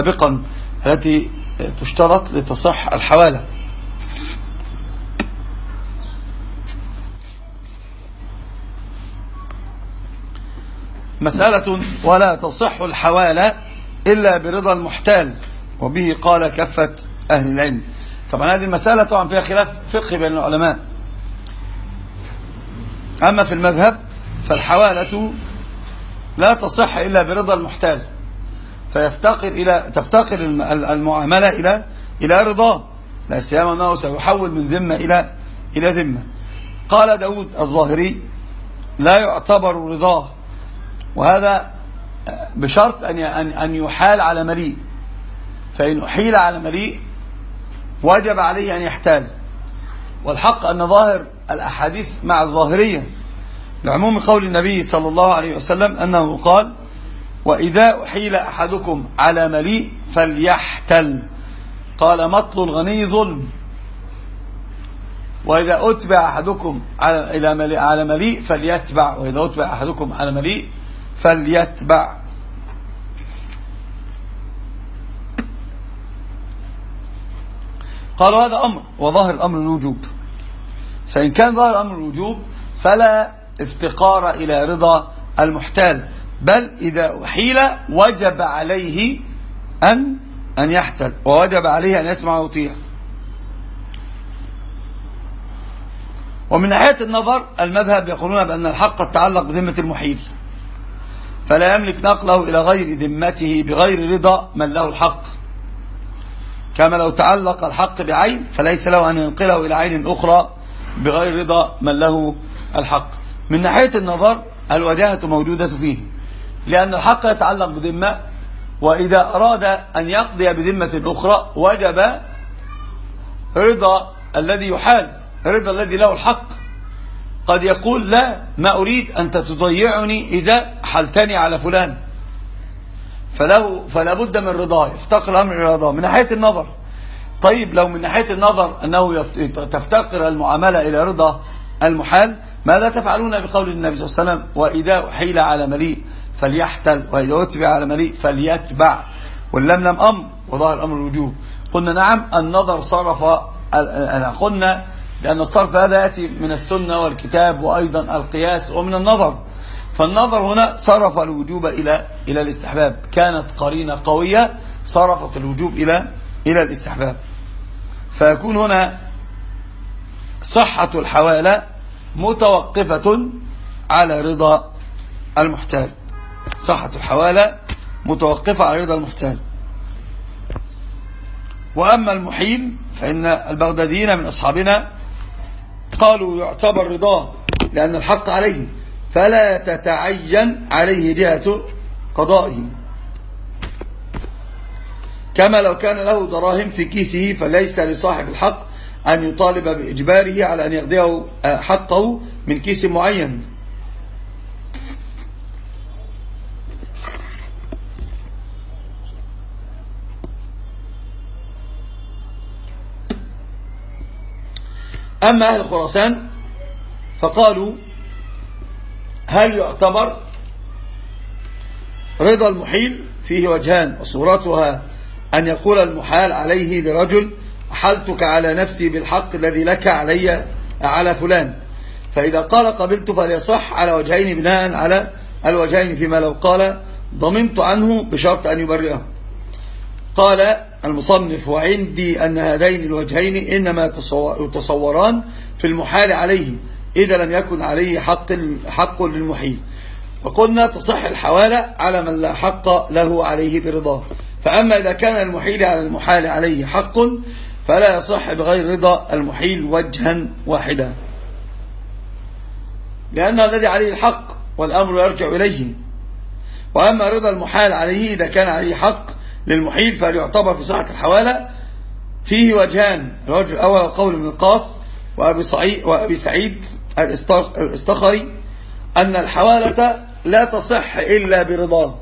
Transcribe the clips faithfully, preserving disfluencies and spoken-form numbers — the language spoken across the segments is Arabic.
سابقا التي تشترط لتصح الحوالة. مسألة: ولا تصح الحوالة إلا برضا المحتال، وبه قال كافة أهل العلم. طبعا هذه المسألة طبعا فيها خلاف فقهي بين العلماء. أما في المذهب فالحوالة لا تصح إلا برضا المحتال، فيفتقر إلى تفتقر المعاملة إلى إلى رضاه، لا سيما أنه سيحول من ذمة إلى إلى ذمة. قال داود الظاهري: لا يعتبر رضاه، وهذا بشرط أن أن يحال على مليء، فإن أحيل على مليء وجب عليه أن يحتال. والحق أن ظاهر الأحاديث مع الظاهرية لعموم قول النبي صلى الله عليه وسلم أنه قال: وإذا أحيل أحدكم على مليء فليحتل. قال: مطل الغني ظلم. وإذا أتبع أحدكم على على مليء فليتبع، وإذا أتبع أحدكم على مليء فليتبع. قالوا هذا أمر، وظاهر الأمر الوجوب، فإن كان ظاهر الأمر الوجوب فلا افتقار إلى رضا المحتال، بل إذا أحيل وجب عليه أن أن يحتل، ووجب عليه أن يسمع ويطيع. ومن ناحية النظر المذهب يقولون بأن الحق يتعلق بذمة المحيل، فلا يملك نقله إلى غير ذمته بغير رضا من له الحق، كما لو تعلق الحق بعين فليس له أن ينقله إلى عين أخرى بغير رضا من له الحق. من ناحية النظر الوجاهة موجودة فيه، لأن الحق يتعلق بذمة، وإذا أراد أن يقضي بذمة أخرى وجب رضا الذي يحال، رضا الذي له الحق. قد يقول: لا، ما أريد أن تضيعني إذا حلتني على فلان، فله فلا بد من رضاه، يفتقر الأمر إلى رضاه من ناحية النظر. طيب لو من ناحية النظر أنه تفتقر المعاملة إلى رضا المحال، ماذا تفعلون بقول النبي صلى الله عليه وسلم: وإذا أحيل على مليء فليحتل، وإذا أتبع على مليء فليتبع، واللملم أمر وظاهر الأمر الوجوب. قلنا نعم، النظر صرف، قلنا لأن الصرف هذا يأتي من السنة والكتاب وأيضا القياس ومن النظر، فالنظر هنا صرف الوجوب إلى إلى الاستحباب، كانت قرينة قوية صرفت الوجوب إلى إلى الاستحباب، فيكون هنا صحة الحوالة متوقفة على رضا المحتال، صحة الحوالة متوقفة على رضا المحتال. وأما المحيل فإن البغداديين من أصحابنا قالوا يعتبر رضاه لأن الحق عليه، فلا تتعين عليه جهة قضائه، كما لو كان له دراهم في كيسه فليس لصاحب الحق أن يطالب بإجباره على أن يقضيه حقه من كيس معين. أما أهل خراسان فقالوا: هل يعتبر رضا المحيل؟ فيه وجهان، وصورتها أن يقول المحال عليه لرجل: أحلتك على نفسي بالحق الذي لك علي على فلان، فإذا قال قبلت فليصح على وجهين بناء على الوجهين، فيما لو قال ضمنت عنه بشرط أن يبرئه. قال المصنف: وعندي أن هذين الوجهين إنما يتصوران في المحال عليه إذا لم يكن عليه حق حق للمحيل، وقلنا تصح الحوالة على من لا حق له عليه برضاه. فأما إذا كان المحيل على المحال عليه حق فلا يصح بغير رضا المحيل وجها واحدا، لأن الذي عليه الحق والأمر يرجع إليه. وأما رضا المحال عليه إذا كان عليه حق للمحيل فليعتبر في صحة الحوالة فيه وجهان. الوجه الأول قول ابن القاص وأبي سعيد, وأبي سعيد الاستخري أن الحوالة لا تصح إلا برضاه،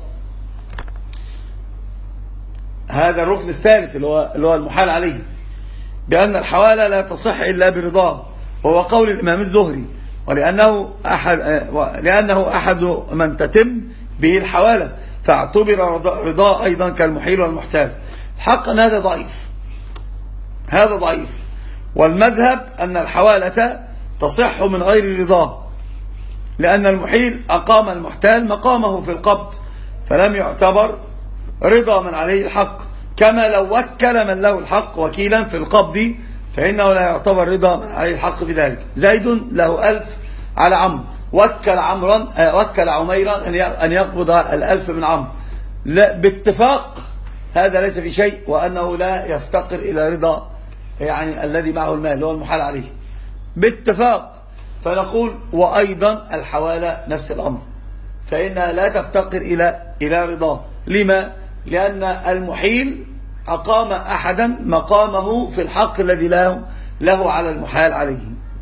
هذا الركن الثالث اللي هو, اللي هو المحال عليه، بأن الحوالة لا تصح إلا برضاه، وهو قول الإمام الزهري، ولأنه أحد, لأنه أحد من تتم به الحوالة، فاعتبر رضاه أيضا كالمحيل والمحتال. الحق أن هذا ضعيف، هذا ضعيف. والمذهب أن الحوالة تصح من غير رضاه، لأن المحيل أقام المحتال مقامه في القبض، فلم يعتبر رضا من عليه الحق، كما لو وكل من له الحق وكيلا في القبض فإنه لا يعتبر رضا من عليه الحق في ذلك. زيد له ألف على عمرو، وكل عمرا وكل عميرا أن يقبض الألف من عمرو، لا باتفاق هذا ليس في شيء، وأنه لا يفتقر إلى رضا يعني الذي معه المال هو المحال عليه باتفاق. فنقول وأيضا الحوالة نفس الأمر، فإنها لا تفتقر إلى إلى رضاه. لما؟ لأن المحيل أقام أحدا مقامه في الحق الذي له له على المحال عليه.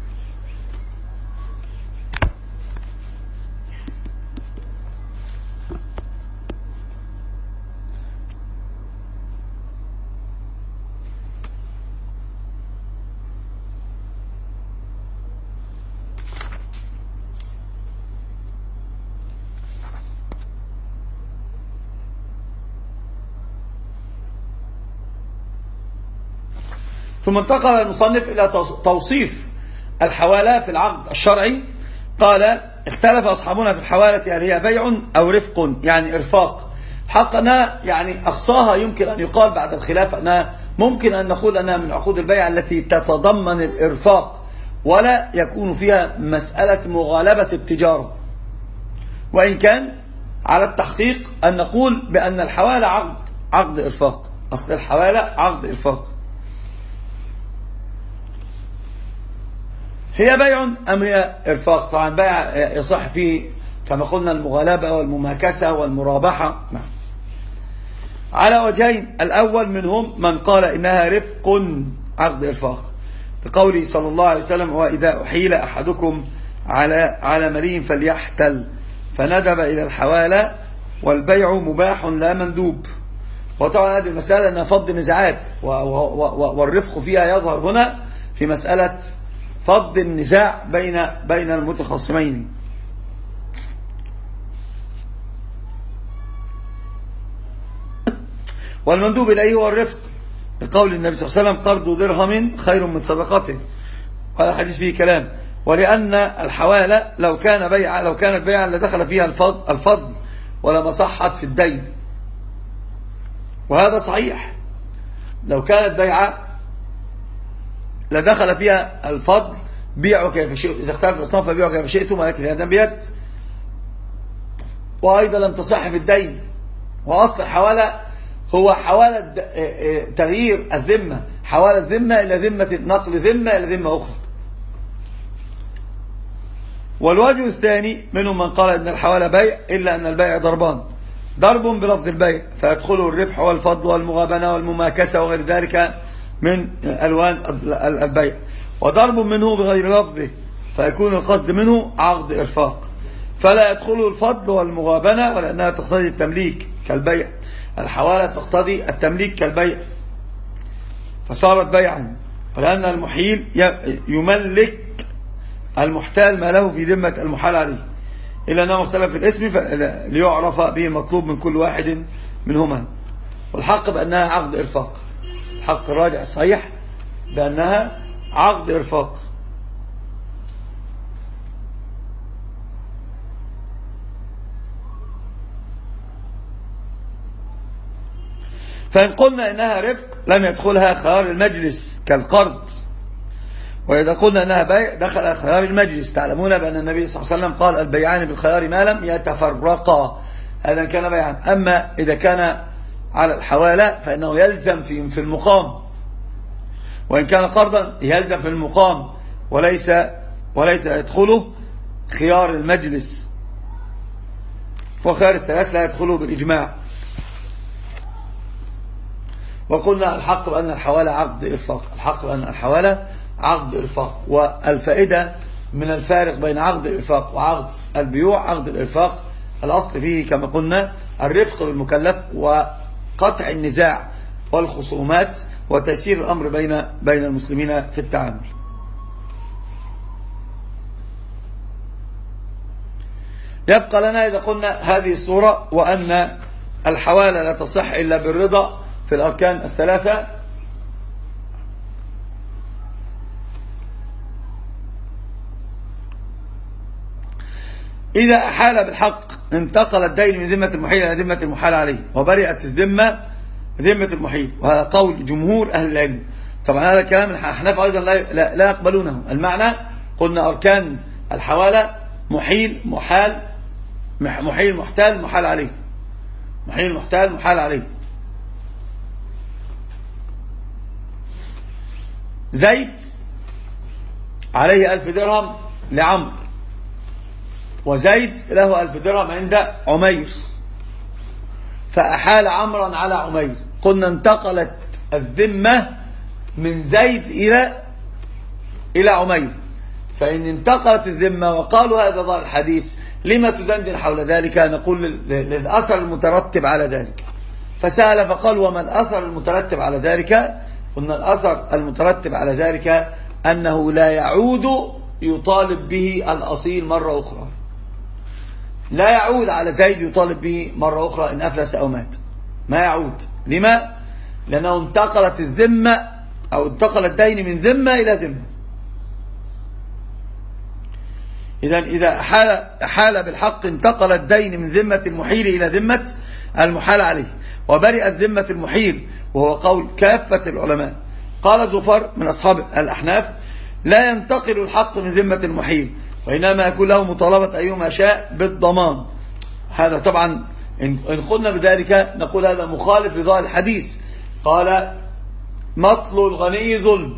ثم انتقل المصنف إلى توصيف الحوالة في العقد الشرعي. قال: اختلف أصحابنا في الحوالة هل هي بيع أو رفق، يعني إرفاق. حق أنها يعني أقصاها يمكن أن يقال بعد الخلاف أنها ممكن أن نقول أنها من عقود البيع التي تتضمن الإرفاق، ولا يكون فيها مسألة مغالبة التجارة، وإن كان على التحقيق أن نقول بأن الحوالة عقد عقد إرفاق. أصل الحوالة عقد إرفاق. هي بيع أم هي إرفاق؟ طبعا بيع يصح فيه كما قلنا المغالبة والمماكسة والمرابحة. نعم. على وجهين: الأول منهم من قال إنها رفق عقد إرفاق، بقوله صلى الله عليه وسلم: وإذا أحيل أحدكم على على مليء فليحتل، فندب إلى الحوالة والبيع مباح لا مندوب. وطبعا هذه المسألة أنها فض نزاعات، والرفق فيها يظهر هنا في مسألة فض النزاع بين بين المتخاصمين. والمندوب إليه هو الرفق، بقول النبي صلى الله عليه وسلم: قرض درهم خير من صدقته. وهذا حديث فيه كلام. ولأن الحوالة لو كان بيع لو كانت بيعا لدخل فيها الفضل, الفضل ولما صحت في الدين، وهذا صحيح. لو كانت بيعا لدخل فيها الفضل، بيعوا كيف شئتم، إذا اختلفت الأصناف فبيعوا كيف شئتم، ولكن هذا بيد. وأيضا لم تصح في الدين. وأصل الحوالة هو حوالة تغيير الذمة، حوالة ذمة إلى ذمة، نقل ذمة إلى ذمة أخرى. والوجه الثاني منهم من قال إن الحوالة بيع، إلا أن البيع ضربان: ضرب بلفظ البيع فيدخله الربح والفضل والمغابنة والمماكسة وغير ذلك من ألوان البيع، وضرب منه بغير لفظه فيكون القصد منه عقد إرفاق، فلا يدخله الفضل والمغابنة، ولأنها تقتضي التمليك كالبيع. الحوالة تقتضي التمليك كالبيع فصارت بيعا، ولأن المحيل يملك المحتال ما له في ذمة المحال عليه، إلا أنه مختلف في الاسم ليعرف به المطلوب من كل واحد منهما. والحق بأنها عقد إرفاق، الحق الراجع الصحيح بأنها عقد إرفاق. فإن قلنا إنها رفق لم يدخلها خيار المجلس كالقرض، وإذا قلنا أنها بيع دخل خيار المجلس. تعلمون بأن النبي صلى الله عليه وسلم قال: البيعان بالخيار ما لم يتفرقا. هذا كان بيعا. أما إذا كان على الحوالة فإنه يلزم في في المقام، وإن كان قرضا يلزم في المقام، وليس وليس يدخله خيار المجلس، وخيار الثلاث لا يدخله بالإجماع. وقلنا الحق بأن الحوالة عقد إرفاق، الحق بأن الحوالة عقد إرفاق. والفائدة من الفارق بين عقد الإرفاق وعقد البيوع: عقد الإرفاق الأصل فيه كما قلنا الرفق بالمكلف وقطع النزاع والخصومات وتيسير الأمر بين بين المسلمين في التعامل. يبقى لنا إذا قلنا هذه الصورة، وأن الحوالة لا تصح إلا بالرضا في الأركان الثلاثة. إذا أحال بالحق انتقل الدين من ذمة المحيل إلى ذمة المحال عليه وبرئت الذمة ذمة المحيل، وهذا قول جمهور أهل العلم. طبعا هذا الكلام الأحناف أيضا لا, لا, لا يقبلونه. المعنى قلنا أركان الحوالة محيل محال محيل محتال محال عليه، محيل محتال محال عليه. زيد عليه ألف درهم لعمرو، وزيد له ألف درهم عند عمير، فأحال عمرا على عمير. قلنا انتقلت الذمة من زيد إلى إلى عمير. فإن انتقلت الذمة وقالوا هذا ظاهر الحديث لما تدندن حول ذلك؟ نقول للأثر المترتب على ذلك. فسأل فقال وما الأثر المترتب على ذلك؟ قلنا الأثر المترتب على ذلك أنه لا يعود يطالب به الأصيل مرة أخرى، لا يعود على زيد يطالب به مرة أخرى إن أفلس أو مات، ما يعود. لما؟ لأنه انتقلت الذمة أو انتقل الدين من ذمة إلى ذمة. إذن إذا أحال, أحال بالحق انتقل الدين من ذمة المحيل إلى ذمة المحال عليه وبرئت ذمة المحيل، وهو قول كافة العلماء. قال زفر من أصحاب الأحناف لا ينتقل الحق من ذمة المحيل، وإنما يكون له مطالبة أيما شاء بالضمان. هذا طبعا إن قلنا بذلك نقول هذا مخالف لظاهر الحديث. قال مطل الغني ظلم،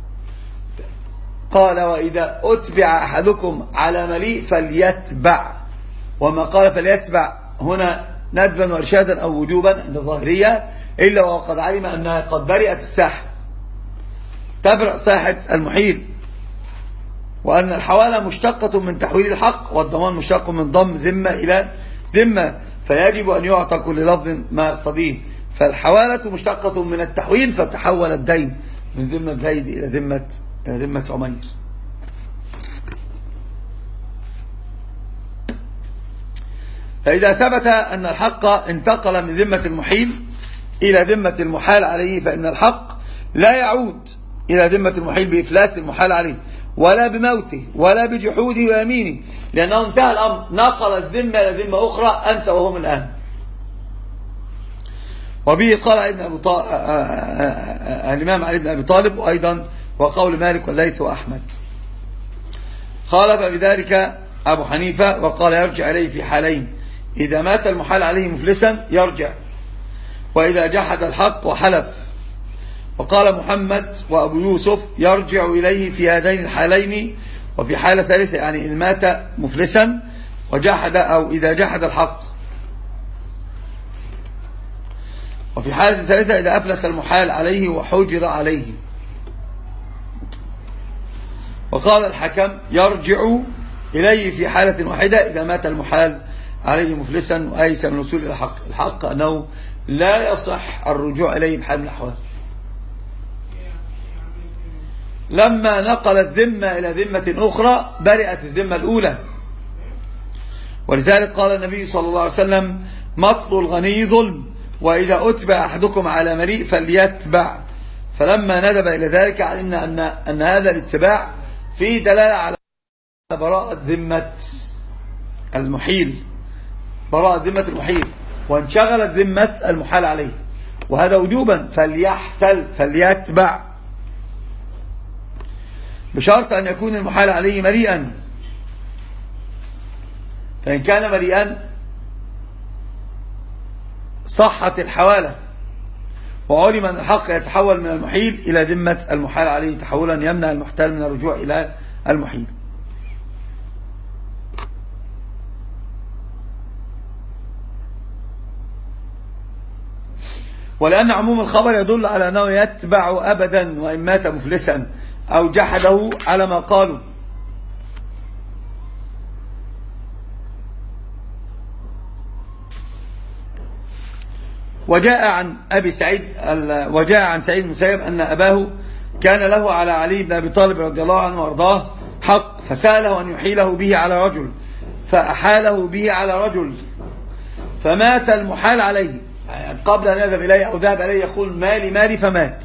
قال وإذا أتبع أحدكم على مليء فليتبع، وما قال فليتبع هنا ندبا وإرشادا أو وجوبا عند الظاهرية، إلا وقد علم أنها قد برئت الساحة، تبرأ ساحة المحيل، وأن الحوالة مشتقة من تحويل الحق، والضمان مشتق من ضم ذمة إلى ذمة، فيجب أن يعطى كل لفظ ما يقتضيه. فالحوالة مشتقة من التحويل، فتحول الدين من ذمة زيد إلى ذمة إلى ذمة عمير. فإذا ثبت أن الحق انتقل من ذمة المحيل إلى ذمة المحال عليه، فإن الحق لا يعود إلى ذمة المحيل بإفلاس المحال عليه ولا بموته ولا بجحوده ويمينه، لأنه انتهى الأمر، نقل الذمة إلى ذمة أخرى أنت وهم الآن. وبه قال ابن أبي طالب الإمام علي بن أبي طالب، وأيضا وقول مالك والليث وأحمد. خالف بذلك أبو حنيفة وقال يرجع إليه في حالين: إذا مات المحال عليه مفلسا يرجع، وإذا جحد الحق وحلف. وقال محمد وأبو يوسف يرجع إليه في هذين الحالين، وفي حالة ثالثة يعني إن مات مفلسا وجحد أو إذا جحد الحق، وفي حالة ثالثة إذا أفلس المحال عليه وحجر عليه. وقال الحكم يرجع إليه في حالة واحدة إذا مات المحال عليه مفلسا وأيس من الوصول إلى الحق. الحق أنه لا يصح الرجوع إليه بحال من الأحوال. لما نقل الذمة إلى ذمة أخرى برئت الذمة الأولى، ولذلك قال النبي صلى الله عليه وسلم: مطل الغني ظلم، وإذا أتبع أحدكم على مليء فليتبع. فلما ندب إلى ذلك علمنا أن, أن هذا الاتباع فيه دلالة على براءة ذمة المحيل، براءة ذمة المحيل، وانشغلت ذمة المحال عليه، وهذا وجوبا. فليحتل فليتبع، بشرط أن يكون المحال عليه مليئا. فإن كان مليئا صحت الحوالة، وعلم أن الحق يتحول من المحيل إلى ذمة المحال عليه تحولا يمنع المحتال من الرجوع إلى المحيل. ولأن عموم الخبر يدل على أنه يتبع أبدا وإن مات مفلسا أو جحده على ما قالوا. وجاء عن أبي سعيد وجاء عن سعيد المسيب أن أباه كان له على علي بن أبي طالب رضي الله عنه وارضاه حق، فسأله أن يحيله به على رجل، فأحاله به على رجل، فمات المحال عليه قبل أن يذهب إليه أو ذهب إليه يقول مالي مالي فمات.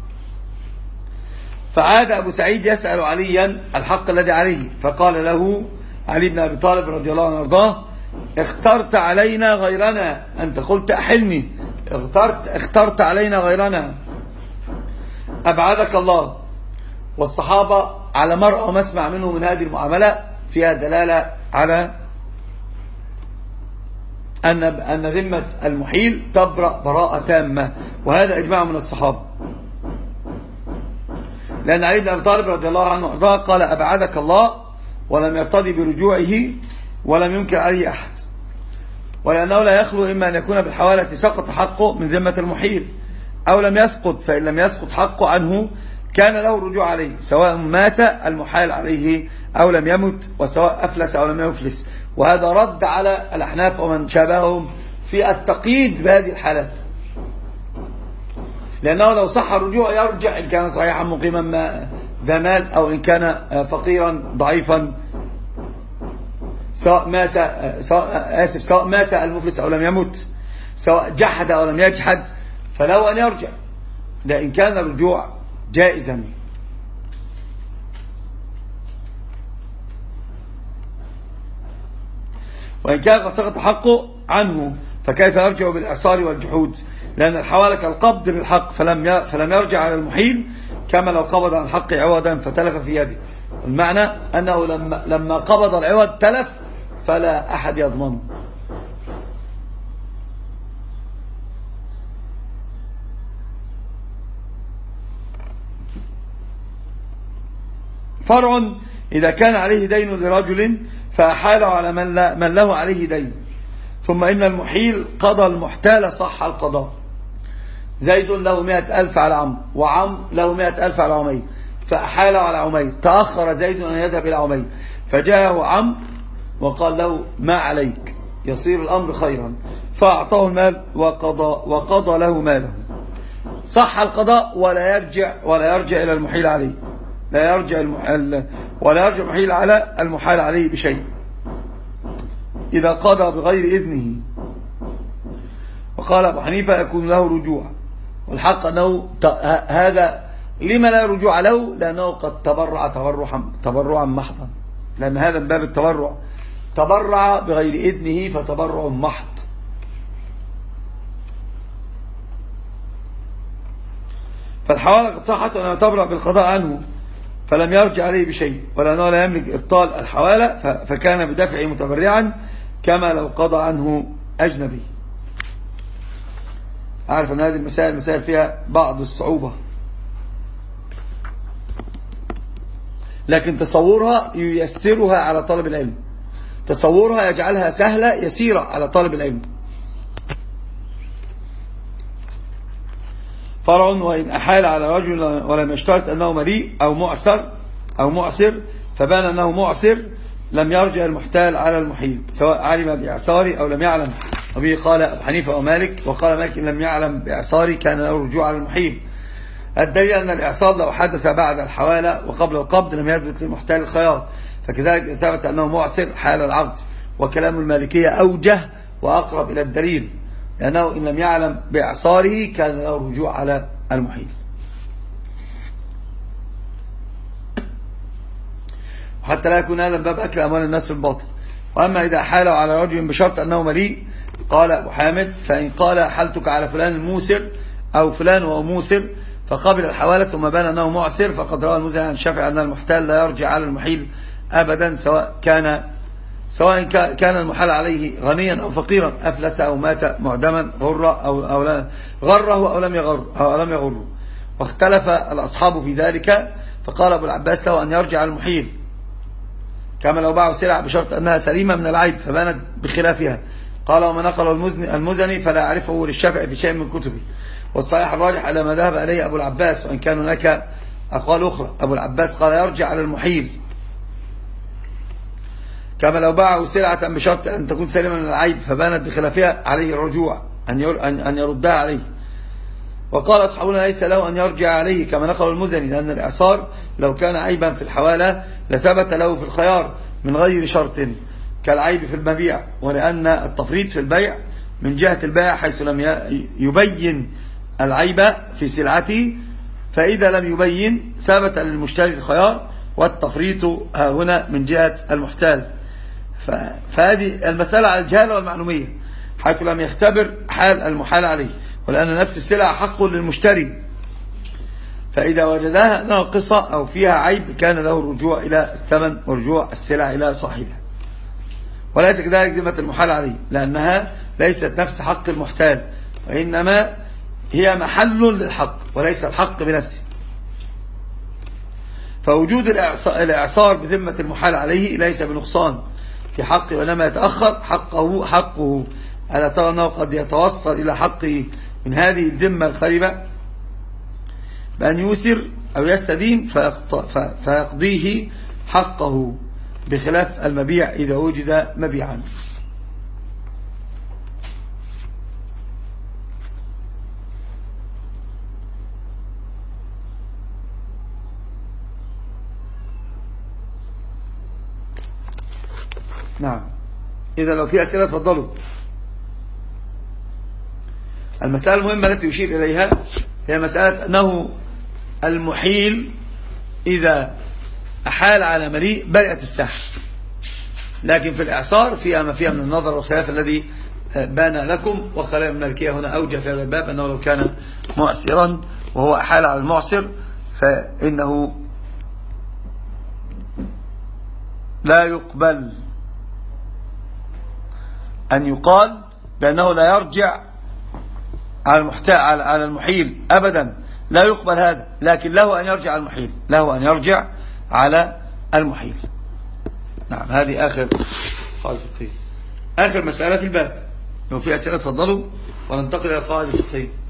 فعاد أبو سعيد يسأل عليا الحق الذي عليه، فقال له علي بن أبي طالب رضي الله عنه وارضاه: اخترت علينا غيرنا، أنت قلت أحلني، اخترت, اخترت علينا غيرنا أبعدك الله. والصحابة على مرأى ومسمع منه من هذه المعاملة فيها دلالة على أن أن ذمة المحيل تبرأ براءة تامة، وهذا إجماع من الصحابة، لأن علي بن أبي طالب رضي الله عنه وارضاه قال أبعدك الله، ولم يرتضي برجوعه ولم ينكر عليه أحد، ولأنه لا يخلو إما أن يكون بالحوالة سقط حقه من ذمة المحيل أو لم يسقط، فإن لم يسقط حقه عنه كان له الرجوع عليه سواء مات المحال عليه أو لم يمت، وسواء أفلس أو لم يفلس. وهذا رد على الأحناف ومن شابههم في التقييد بهذه الحالات، لأنه لو صح الرجوع يرجع إن كان صحيحا مقيما ذا مال أو إن كان فقيرا ضعيفا، سواء مات سواء آسف سواء مات المفلس أو لم يمت، سواء جحد أو لم يجحد، فله أن يرجع، لأن كان الرجوع جائزا. وإن كان قد سقط حقه عنه فكيف يرجع بالإعصار والجحود؟ لأن الحوالة كالقبض للحق، فلم فلم يرجع على المحيل كما لو قبض عن الحق عوضا فتلف في يده. المعنى أنه لما, لما قبض العوض تلف فلا أحد يضمنه. فرع: إذا كان عليه دين لرجل فأحاله على من, لا من له عليه دين، ثم إن المحيل قضى المحتال صح القضاء. زيد له مئة ألف على عمرو، وعمرو له مئة ألف على عمير، فأحاله على عمير، تأخر زيد أن يذهب إلى عمير، فجاءه عمرو وقال له ما عليك، يصير الأمر خيرا، فأعطاه المال وقضى, وقضى له ماله، صح القضاء ولا يرجع ولا يرجع إلى المحيل عليه، لا يرجع المحيل ولا يرجع المحيل على المحال عليه بشيء إذا قضى بغير إذنه. وقال أبو حنيفة يكون له رجوع، والحق أنه هذا لما لا رجوع له؟ لأنه قد تبرع تبرعا تبرعا محضا، لأن هذا من باب التبرع، تبرع بغير إذنه فتبرع محض. فالحوالة قد صحت وأنه تبرع بالقضاء عنه فلم يرجع عليه بشيء، ولأنه لا يملك إبطال الحوالة فكان بدفعه متبرعا كما لو قضى عنه أجنبي. أعرف أن هذه المسائل مسائل فيها بعض الصعوبة، لكن تصورها ييسرها على طالب العلم، تصورها يجعلها سهلة يسيرة على طالب العلم. فرع: وإن أحال على رجل ولم يشترط أنه مليء أو معسر أو معسر فبان أنه معسر لم يرجع المحتال على المحيل سواء علم بإعساره أو لم يعلم، وبه قال أبو حنيفة ومالك، وقال مالك إن لم يعلم بإعساره كان له الرجوع على المحيل. الدليل أن الإعصار لو حدث بعد الحوالة وقبل القبض لم يثبت للمحتال الخيار، فكذلك ثبت أنه معسر حال العقد. وكلام المالكية أوجه وأقرب إلى الدليل، لأنه إن لم يعلم بإعصاره كان له الرجوع على المحيل. وحتى لا يكون هذا باب أكل أموال الناس في الباطل. وأما إذا حالوا على رجل بشرط أنه مليء، قال أبو حامد: فإن قال حلتك على فلان الموسر أو فلان وهو موسر فقبل الحوالة ثم بان أنه معسر، فقد روى المزني عن الشافعي أن المحتال لا يرجع على المحيل أبدا، سواء كان سواء كان المحال عليه غنيا أو فقيرا، أفلس أو مات معدما، غر أو, أو لا غره أو لم يغر أو لم يغره. واختلف الأصحاب في ذلك، فقال أبو العباس له أن يرجع المحيل كما لو باعوا سلع بشرط أنها سليمة من العيب فبانت بخلافها. قال: وما نقل المزني فلا أعرفه للشافعي في شيء من كتبه. والصحيح الراجح على ما ذهب إليه أبو العباس، وإن كان هناك أقوال أخرى. أبو العباس قال يرجع على المحيل كما لو باعوا سلعة بشرط أن تكون سليمة من العيب فبانت بخلافها عليه الرجوع أن يردها عليه. وقال أصحابنا ليس له أن يرجع عليه كما نقل المزني، لأن الإعصار لو كان عيبا في الحوالة لثبت له في الخيار من غير شرط كالعيب في المبيع، ولأن التفريط في البيع من جهة البائع حيث لم يبين العيب في سلعته، فإذا لم يبين ثبت للمشتري الخيار والتفريط ها هنا من جهة المحتال. فهذه المسألة على الجهالة والمعلومية حيث لم يختبر حال المحال عليه، ولأن نفس السلعة حق للمشتري، فإذا وجدها ناقصة أو فيها عيب كان له الرجوع إلى الثمن ورجوع السلعة إلى صاحبها، وليس كذلك ذمة المحال عليه، لأنها ليست نفس حق المحتال، وإنما هي محل للحق وليس الحق بنفسه. فوجود الإعصار بذمة المحال عليه ليس بنقصان في حقه، وإنما يتأخر حقه حقه ألا ترى أنه قد يتوصل إلى حقه من هذه الذمة الخريبة بأن يسر أو يستدين فيقضيه حقه، بخلاف المبيع إذا وجد مبيعا. نعم، إذا لو في أسئلة تفضلوا. المسألة المهمة التي يشير إليها هي مسألة أنه المحيل إذا أحال على مليء برئت الساحة، لكن في الإعصار فيها ما فيها من النظر والخلاف الذي بان لكم. وخلاف المالكية هنا أوجه في هذا الباب أنه لو كان معسرا وهو أحال على المعسر فإنه لا يقبل أن يقال بأنه لا يرجع على على المحيل أبدا، لا يقبل هذا، لكن له أن يرجع على المحيل، له أن يرجع على المحيل. نعم، هذه آخر قاعدة فقهية، آخر مسألة في الباب. لو في أسئلة تفضلوا وننتقل إلى القاعدة الفقهية.